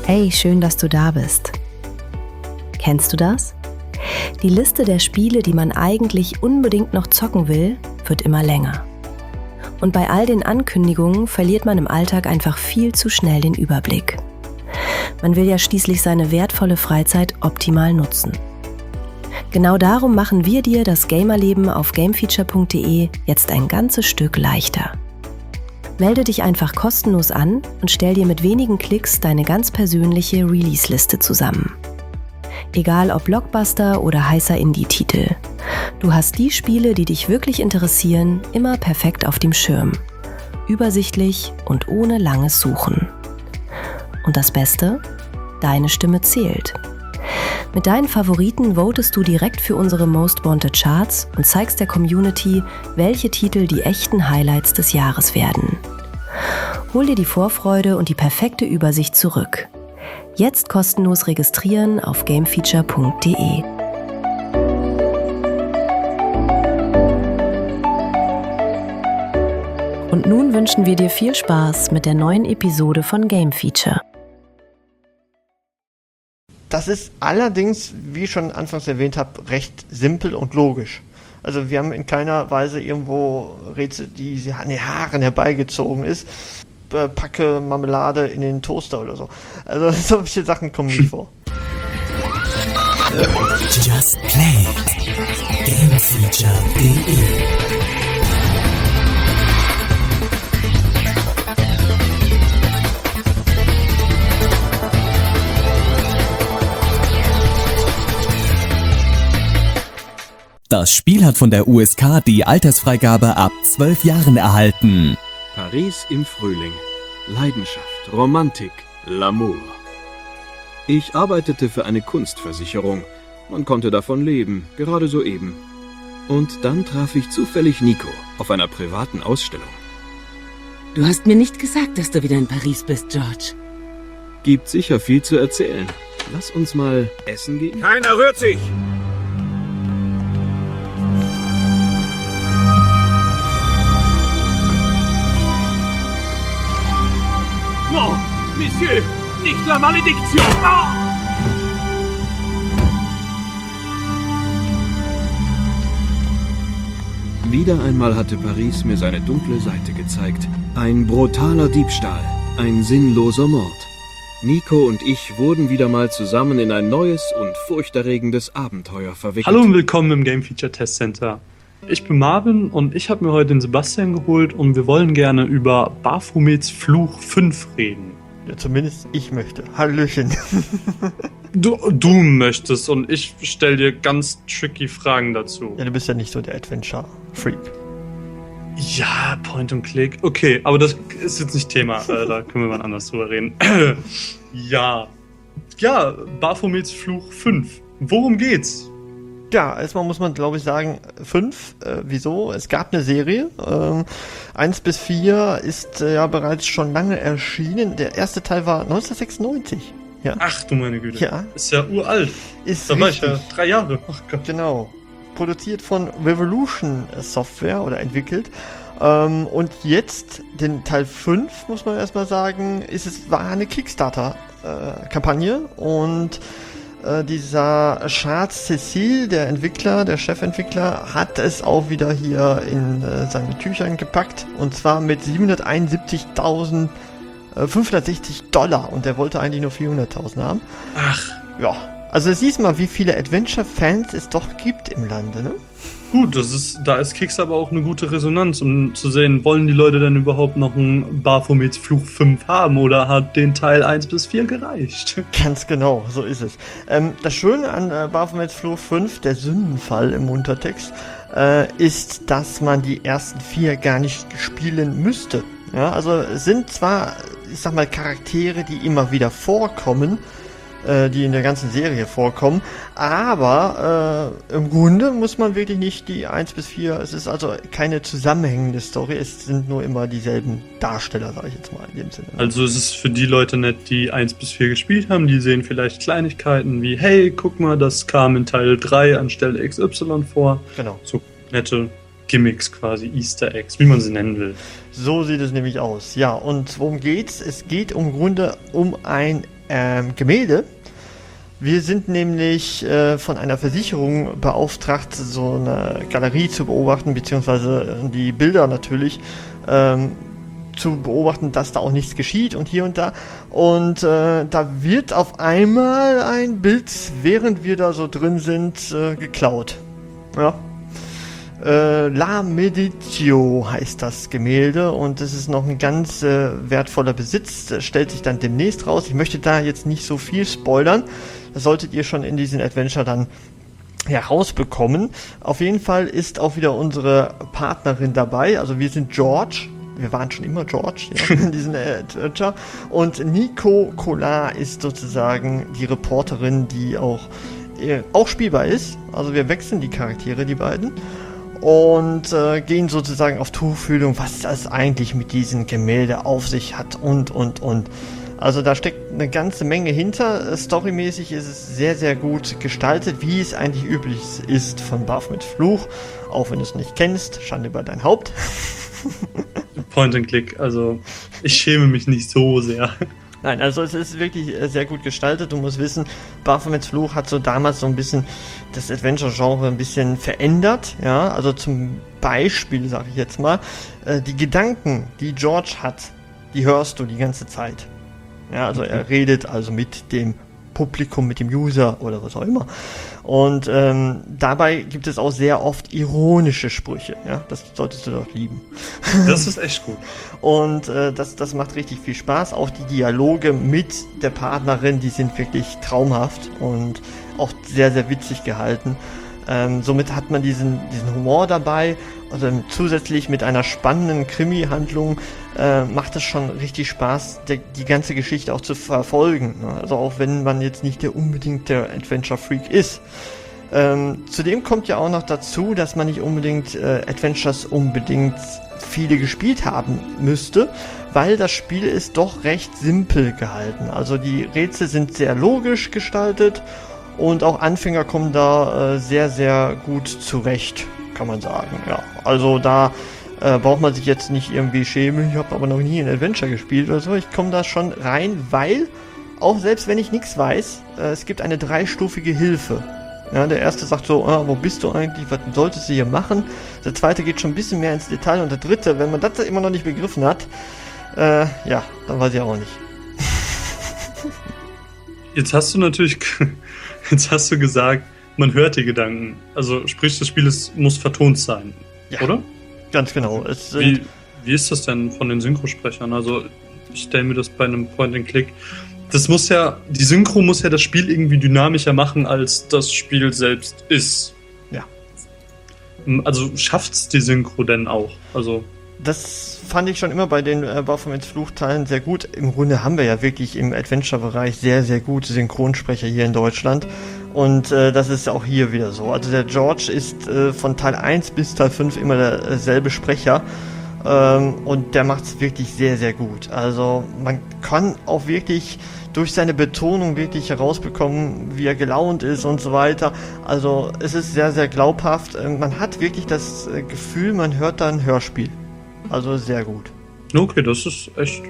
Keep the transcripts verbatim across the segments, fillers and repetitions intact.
Hey, schön, dass du da bist. Kennst du das? Die Liste der Spiele, die man eigentlich unbedingt noch zocken will, wird immer länger. Und bei all den Ankündigungen verliert man im Alltag einfach viel zu schnell den Überblick. Man will ja schließlich seine wertvolle Freizeit optimal nutzen. Genau darum machen wir dir das Gamerleben auf gamefeature punkt de jetzt ein ganzes Stück leichter. Melde dich einfach kostenlos an und stell dir mit wenigen Klicks deine ganz persönliche Release-Liste zusammen. Egal ob Blockbuster oder heißer Indie-Titel. Du hast die Spiele, die dich wirklich interessieren, immer perfekt auf dem Schirm. Übersichtlich und ohne langes Suchen. Und das Beste? Deine Stimme zählt. Mit deinen Favoriten votest du direkt für unsere Most Wanted Charts und zeigst der Community, welche Titel die echten Highlights des Jahres werden. Hol dir die Vorfreude und die perfekte Übersicht zurück. Jetzt kostenlos registrieren auf gamefeature punkt de. Und nun wünschen wir dir viel Spaß mit der neuen Episode von Game Feature. Das ist allerdings, wie ich schon anfangs erwähnt habe, recht simpel und logisch. Also wir haben in keiner Weise irgendwo Rätsel, die an den Haaren herbeigezogen ist. Äh, packe Marmelade in den Toaster oder so. Also solche Sachen kommen nicht vor. Just Play. gamefeature punkt de Das Spiel hat von der U S K die Altersfreigabe ab zwölf Jahren erhalten. Paris im Frühling. Leidenschaft, Romantik, L'amour. Ich arbeitete für eine Kunstversicherung. Man konnte davon leben, gerade soeben. Und dann traf ich zufällig Nico auf einer privaten Ausstellung. Du hast mir nicht gesagt, dass du wieder in Paris bist, George. Gibt sicher viel zu erzählen. Lass uns mal essen gehen. Keiner rührt sich! Non, Monsieur, nicht la Malédiction! Oh! Wieder einmal hatte Paris mir seine dunkle Seite gezeigt. Ein brutaler Diebstahl, ein sinnloser Mord. Nico und ich wurden wieder mal zusammen in ein neues und furchterregendes Abenteuer verwickelt. Hallo und willkommen im Game Feature Test Center. Ich bin Marvin und ich habe mir heute den Sebastian geholt und wir wollen gerne über Baphomets Fluch fünf reden. Ja, zumindest ich möchte. Hallöchen. Du, du möchtest und ich stelle dir ganz tricky Fragen dazu. Ja, du bist ja nicht so der Adventure-Freak. Ja, Point and Click. Okay, aber das ist jetzt nicht Thema. äh, da können wir mal anders drüber reden. ja. Ja, Baphomets Fluch fünf. Worum geht's? Ja, erstmal muss man, glaube ich, sagen, fünf. Äh, wieso? Es gab eine Serie. Ähm, eins bis vier ist äh, ja bereits schon lange erschienen. Der erste Teil war neunzehnhundertsechsundneunzig. Ja. Ach du meine Güte. Ja. Ist ja uralt. Ist da richtig. war ich ja drei Jahre. Ach Gott. Genau. Produziert von Revolution Software oder entwickelt. Ähm, und jetzt, den Teil fünf, muss man erstmal sagen, ist es war eine Kickstarter-Kampagne äh, und äh, dieser Charles Cecil, der Entwickler, der Chefentwickler, hat es auch wieder hier in äh, seine Tüchern gepackt und zwar mit siebenhunderteinundsiebzigtausendfünfhundertsechzig Dollar und der wollte eigentlich nur vierhunderttausend haben. Ach. Ja. Also siehst mal, wie viele Adventure-Fans es doch gibt im Lande, ne? Gut, das ist, da ist Kicks aber auch eine gute Resonanz, um zu sehen, wollen die Leute denn überhaupt noch einen Baphomets Fluch fünf haben oder hat den Teil eins bis vier gereicht? Ganz genau, so ist es. Ähm, das Schöne an äh, Baphomets Fluch fünf, der Sündenfall im Untertext, äh, ist, dass man die ersten vier gar nicht spielen müsste. Ja, also es sind zwar, ich sag mal, Charaktere, die immer wieder vorkommen, die in der ganzen Serie vorkommen, aber äh, im Grunde muss man wirklich nicht die eins bis vier, es ist also keine zusammenhängende Story, es sind nur immer dieselben Darsteller, sage ich jetzt mal in dem Sinne. Also es ist für die Leute nett, die eins bis vier gespielt haben, die sehen vielleicht Kleinigkeiten wie, hey, guck mal, das kam in Teil drei anstelle X Y vor. Genau. So nette Gimmicks quasi, Easter Eggs, wie man sie nennen will. So sieht es nämlich aus, ja, und worum geht's? Es geht im Grunde um ein ähm, Gemälde. Wir sind nämlich äh, von einer Versicherung beauftragt, so eine Galerie zu beobachten, beziehungsweise die Bilder natürlich ähm, zu beobachten, dass da auch nichts geschieht und hier und da. Und äh, da wird auf einmal ein Bild, während wir da so drin sind, äh, geklaut. Ja. Äh, La Meditio heißt das Gemälde und es ist noch ein ganz äh, wertvoller Besitz. Das stellt sich dann demnächst raus. Ich möchte da jetzt nicht so viel spoilern. Das solltet ihr schon in diesem Adventure dann herausbekommen. Auf jeden Fall ist auch wieder unsere Partnerin dabei. Also wir sind George. Wir waren schon immer George, ja, in diesem Adventure. Und Nico Collard ist sozusagen die Reporterin, die auch, äh, auch spielbar ist. Also wir wechseln die Charaktere, die beiden. Und äh, gehen sozusagen auf Tuchfühlung, was das eigentlich mit diesem Gemälde auf sich hat und, und, und. Also da steckt eine ganze Menge hinter. Storymäßig ist es sehr, sehr gut gestaltet, wie es eigentlich üblich ist von Baphomet's Fluch. Auch wenn du es nicht kennst, Schande über dein Haupt. Point and Click, also ich schäme mich nicht so sehr. Nein, also es ist wirklich sehr gut gestaltet. Du musst wissen, Baphomet's Fluch hat so damals so ein bisschen das Adventure-Genre ein bisschen verändert. Ja, also zum Beispiel, sage ich jetzt mal, die Gedanken, die George hat, die hörst du die ganze Zeit. Ja, also er redet also mit dem Publikum, mit dem User oder was auch immer. Und ähm, dabei gibt es auch sehr oft ironische Sprüche. Ja, das solltest du doch lieben. Das ist echt gut. Und äh, das, das macht richtig viel Spaß. Auch die Dialoge mit der Partnerin, die sind wirklich traumhaft und auch sehr, sehr witzig gehalten. Ähm, somit hat man diesen, diesen Humor dabei. Also zusätzlich mit einer spannenden Krimi-Handlung äh, macht es schon richtig Spaß, der, die ganze Geschichte auch zu verfolgen. Also auch wenn man jetzt nicht der unbedingt der Adventure-Freak ist. Ähm, zudem kommt ja auch noch dazu, dass man nicht unbedingt äh, Adventures unbedingt viele gespielt haben müsste, weil das Spiel ist doch recht simpel gehalten. Also die Rätsel sind sehr logisch gestaltet und auch Anfänger kommen da äh, sehr, sehr gut zurecht, kann man sagen. Ja, also da äh, braucht man sich jetzt nicht irgendwie schämen, ich habe aber noch nie ein Adventure gespielt oder so. Ich komme da schon rein, weil auch selbst wenn ich nichts weiß, äh, es gibt eine dreistufige Hilfe. Ja, der erste sagt so, ah, wo bist du eigentlich, was solltest du hier machen? Der zweite geht schon ein bisschen mehr ins Detail und der dritte, wenn man das immer noch nicht begriffen hat, äh, ja, dann weiß ich auch nicht. Jetzt hast du natürlich, jetzt hast du gesagt, man hört die Gedanken. Also sprich, das Spiel ist, muss vertont sein, ja, oder? Ganz genau. Es sind wie, wie ist das denn von den Synchrosprechern? Also ich stelle mir das bei einem Point-and-Click. Das muss ja, die Synchro muss ja das Spiel irgendwie dynamischer machen, als das Spiel selbst ist. Ja. Also schafft's die Synchro denn auch? Also das fand ich schon immer bei den äh, Baphomet's Fluchteilen sehr gut. Im Grunde haben wir ja wirklich im Adventure-Bereich sehr, sehr gute Synchronsprecher hier in Deutschland. Und äh, das ist auch hier wieder so. Also der George ist äh, von Teil eins bis Teil fünf immer derselbe Sprecher. Ähm, und der macht es wirklich sehr, sehr gut. Also man kann auch wirklich durch seine Betonung wirklich herausbekommen, wie er gelaunt ist und so weiter. Also es ist sehr, sehr glaubhaft. Ähm, man hat wirklich das äh, Gefühl, man hört da ein Hörspiel. Also sehr gut. Okay, das ist echt...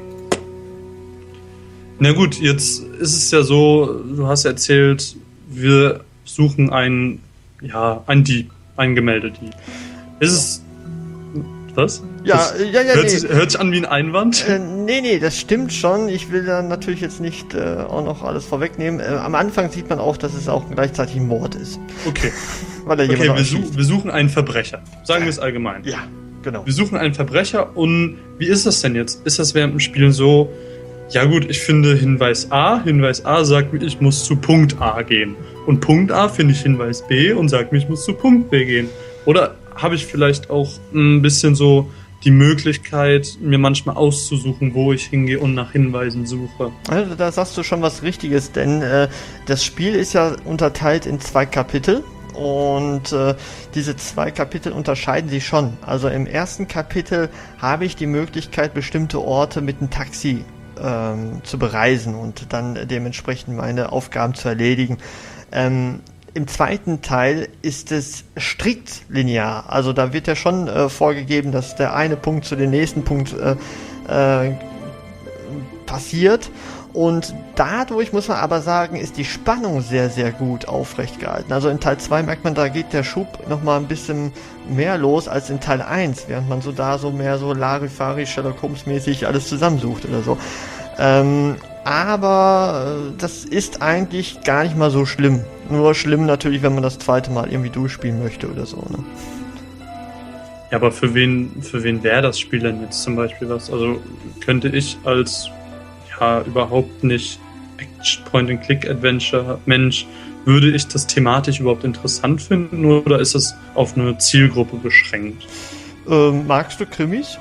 Na gut, jetzt ist es ja so, du hast erzählt, wir suchen einen, ja, einen Dieb, einen Gemeldedieb. Ist es... Was? Ja, das ja, ja, hört, nee. sich, hört sich an wie ein Einwand? Äh, nee, nee, das stimmt schon. Ich will da natürlich jetzt nicht äh, auch noch alles vorwegnehmen. Äh, am Anfang sieht man auch, dass es auch gleichzeitig ein Mord ist. Okay. Weil er okay, jemand wir, su- wir suchen einen Verbrecher. Sagen wir es allgemein. Ja, genau. Wir suchen einen Verbrecher und wie ist das denn jetzt? Ist das während dem Spiel so, ja gut, ich finde Hinweis A, Hinweis A sagt mir, ich muss zu Punkt A gehen. Und Punkt A finde ich Hinweis B und sagt mir, ich muss zu Punkt B gehen. Oder habe ich vielleicht auch ein bisschen so die Möglichkeit, mir manchmal auszusuchen, wo ich hingehe und nach Hinweisen suche. Also da sagst du schon was Richtiges, denn äh, das Spiel ist ja unterteilt in zwei Kapitel und äh, diese zwei Kapitel unterscheiden sich schon. Also im ersten Kapitel habe ich die Möglichkeit, bestimmte Orte mit einem Taxi ähm, zu bereisen und dann dementsprechend meine Aufgaben zu erledigen. Ähm, Im zweiten Teil ist es strikt linear. Also da wird ja schon äh, vorgegeben, dass der eine Punkt zu dem nächsten Punkt äh, äh, passiert. Und dadurch muss man aber sagen, ist die Spannung sehr, sehr gut aufrecht gehalten. Also in Teil zwei merkt man, da geht der Schub nochmal ein bisschen mehr los als in Teil eins, während man so da so mehr so Larifari, Sherlock Holmes mäßig alles zusammensucht oder so. Ähm, aber das ist eigentlich gar nicht mal so schlimm. Nur schlimm natürlich, wenn man das zweite Mal irgendwie durchspielen möchte oder so, ne? Ja, aber für wen, für wen wäre das Spiel denn jetzt zum Beispiel was? Also könnte ich als ja überhaupt nicht Point-and-Click-Adventure-Mensch, würde ich das thematisch überhaupt interessant finden oder ist es auf eine Zielgruppe beschränkt? Ähm, magst du Krimis?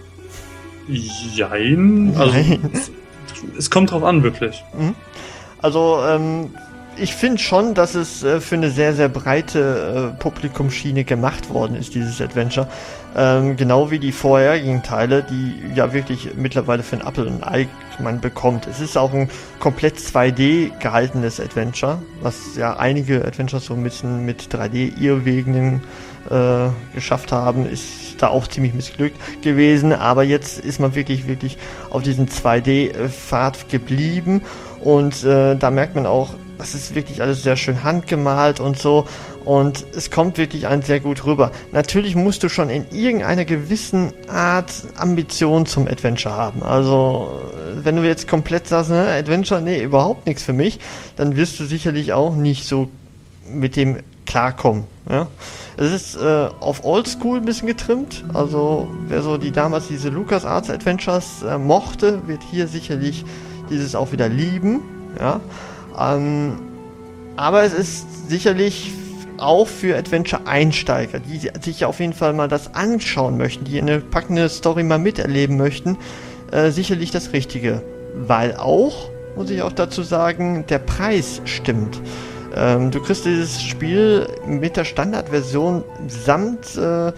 Jein. Also, Nein. Es kommt drauf an, wirklich. Also, ähm, ich finde schon, dass es äh, für eine sehr, sehr breite äh, Publikumsschiene gemacht worden ist, dieses Adventure. Ähm, genau wie die vorherigen Teile, die ja wirklich mittlerweile für ein Apfel und ein Ei man bekommt. Es ist auch ein komplett zwei D gehaltenes Adventure, was ja einige Adventures so ein bisschen mit drei D-Irrwegen äh, geschafft haben, ist da auch ziemlich missglückt gewesen. Aber jetzt ist man wirklich, wirklich auf diesen zwei D-Pfad geblieben und äh, da merkt man auch, das ist wirklich alles sehr schön handgemalt und so und es kommt wirklich ein sehr gut rüber. Natürlich musst du schon in irgendeiner gewissen Art Ambition zum Adventure haben. Also wenn du jetzt komplett sagst, ne, Adventure, nee, überhaupt nichts für mich, dann wirst du sicherlich auch nicht so mit dem klarkommen. Ja? Es ist äh, auf Oldschool ein bisschen getrimmt, also wer so die damals diese LucasArts Adventures äh, mochte, wird hier sicherlich dieses auch wieder lieben, ja. Ähm, aber es ist sicherlich auch für Adventure-Einsteiger, die sich auf jeden Fall mal das anschauen möchten, die eine packende Story mal miterleben möchten, äh, sicherlich das Richtige. Weil auch, muss ich auch dazu sagen, der Preis stimmt. Ähm, du kriegst dieses Spiel mit der Standardversion samt äh,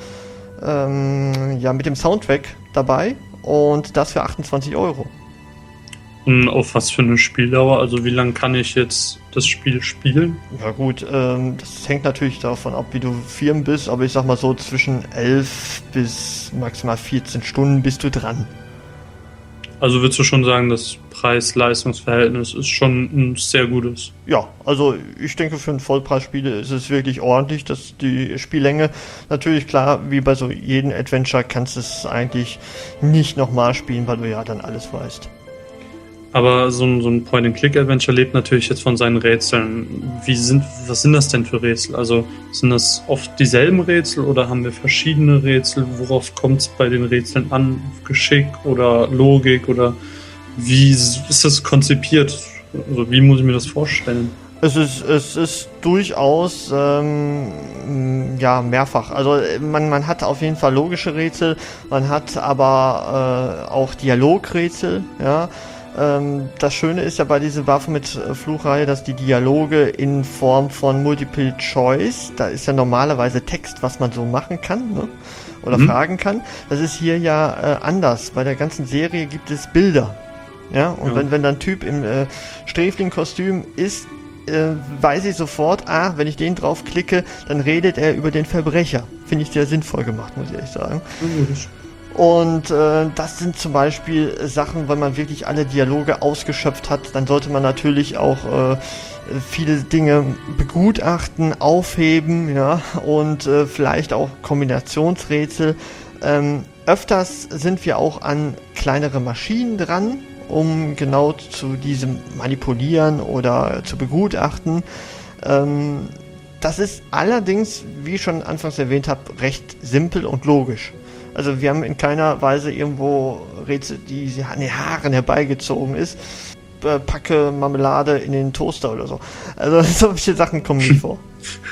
ähm, ja, mit dem Soundtrack dabei und das für achtundzwanzig Euro. Und auf was für eine Spieldauer? Also wie lange kann ich jetzt das Spiel spielen? Ja gut, ähm, das hängt natürlich davon ab, wie du firm bist, aber ich sag mal so zwischen elf bis maximal vierzehn Stunden bist du dran. Also würdest du schon sagen, das Preis-Leistungs-Verhältnis ist schon ein sehr gutes? Ja, also ich denke für ein Vollpreisspiel ist es wirklich ordentlich, dass die Spiellänge, natürlich klar, wie bei so jedem Adventure kannst du es eigentlich nicht nochmal spielen, weil du ja dann alles weißt. Aber so ein, so ein Point-and-Click-Adventure lebt natürlich jetzt von seinen Rätseln. Wie sind, was sind das denn für Rätsel? Also sind das oft dieselben Rätsel oder haben wir verschiedene Rätsel? Worauf kommt es bei den Rätseln an? Geschick oder Logik oder wie ist das konzipiert? Also wie muss ich mir das vorstellen? Es ist, es ist durchaus ähm, ja, mehrfach. Also man, man hat auf jeden Fall logische Rätsel, man hat aber äh, auch Dialogrätsel, ja. Das Schöne ist ja bei dieser Baphomet-Fluchreihe, dass die Dialoge in Form von Multiple Choice, da ist ja normalerweise Text, was man so machen kann, ne? Oder mhm. fragen kann. Das ist hier ja äh, anders. Bei der ganzen Serie gibt es Bilder. Ja, und ja. wenn wenn dann ein Typ im äh, Sträfling-Kostüm ist, äh, weiß ich sofort, ah, wenn ich den drauf klicke, dann redet er über den Verbrecher. Finde ich sehr sinnvoll gemacht, muss ich ehrlich sagen. Mhm. Und äh, das sind zum Beispiel Sachen, wenn man wirklich alle Dialoge ausgeschöpft hat, dann sollte man natürlich auch äh, viele Dinge begutachten, aufheben, ja, und äh, vielleicht auch Kombinationsrätsel. Ähm, öfters sind wir auch an kleinere Maschinen dran, um genau zu diesem manipulieren oder zu begutachten. Ähm, das ist allerdings, wie ich schon anfangs erwähnt habe, recht simpel und logisch. Also wir haben in keiner Weise irgendwo Rätsel, die an den Haaren herbeigezogen ist. Äh, packe Marmelade in den Toaster oder so. Also solche Sachen kommen nicht vor.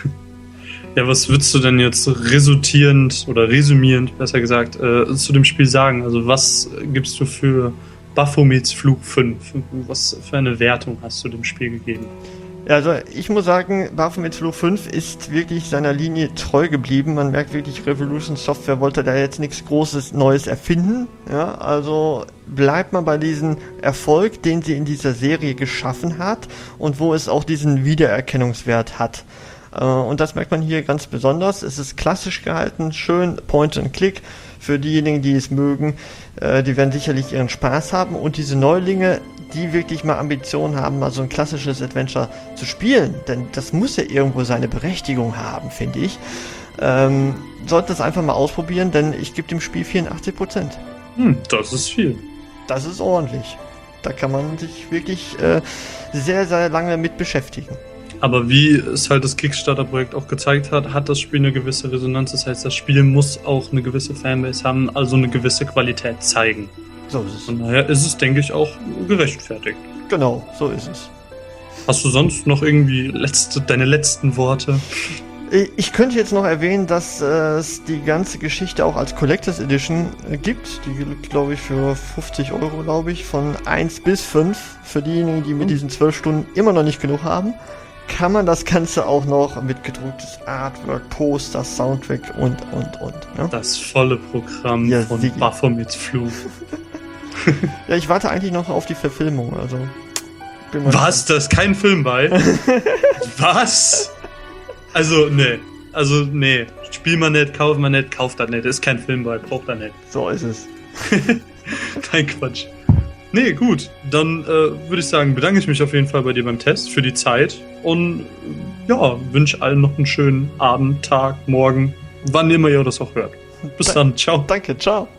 Ja, was würdest du denn jetzt resultierend oder resümierend, besser gesagt, äh, zu dem Spiel sagen? Also was gibst du für Baphomets Fluch fünf? Was für eine Wertung hast du dem Spiel gegeben? Ja, also ich muss sagen, Baphomets Fluch fünf ist wirklich seiner Linie treu geblieben. Man merkt wirklich, Revolution Software wollte da jetzt nichts Großes Neues erfinden. Ja, also bleibt man bei diesem Erfolg, den sie in dieser Serie geschaffen hat und wo es auch diesen Wiedererkennungswert hat. Und das merkt man hier ganz besonders. Es ist klassisch gehalten, schön Point and Click. Für diejenigen, die es mögen, die werden sicherlich ihren Spaß haben. Und diese Neulinge, die wirklich mal Ambitionen haben, mal so ein klassisches Adventure zu spielen, denn das muss ja irgendwo seine Berechtigung haben, finde ich, ähm, sollten das einfach mal ausprobieren, denn ich gebe dem Spiel vierundachtzig Prozent. Hm, das ist viel. Das ist ordentlich. Da kann man sich wirklich äh, sehr, sehr lange mit beschäftigen. Aber wie es halt das Kickstarter-Projekt auch gezeigt hat, hat das Spiel eine gewisse Resonanz. Das heißt, das Spiel muss auch eine gewisse Fanbase haben, also eine gewisse Qualität zeigen. So ist es. Von daher ist es, denke ich, auch gerechtfertigt. Genau, so ist es. Hast du sonst noch irgendwie letzte, deine letzten Worte? Ich könnte jetzt noch erwähnen, dass äh, es die ganze Geschichte auch als Collectors Edition äh, gibt. Die gibt, glaube ich, für fünfzig Euro, glaube ich, von eins bis fünf. Für diejenigen, die mit diesen zwölf Stunden immer noch nicht genug haben, kann man das Ganze auch noch mit gedrucktes Artwork, Poster, Soundtrack und, und, und. Ja? Das volle Programm Ja, von sicher. Baphomets Fluch. Ja, ich warte eigentlich noch auf die Verfilmung, also. Bin mal Was? Da ist kein Film bei? Was? Also, nee. Also, nee. Spiel mal nicht, kauf mal nicht, kauft das nicht. Ist kein Film bei, braucht da nicht. So ist es. Kein Quatsch. Nee, gut. Dann äh, würde ich sagen, bedanke ich mich auf jeden Fall bei dir beim Test für die Zeit und äh, ja, wünsche allen noch einen schönen Abend, Tag, Morgen, wann immer ihr das auch hört. Bis dann, ciao. Danke, ciao.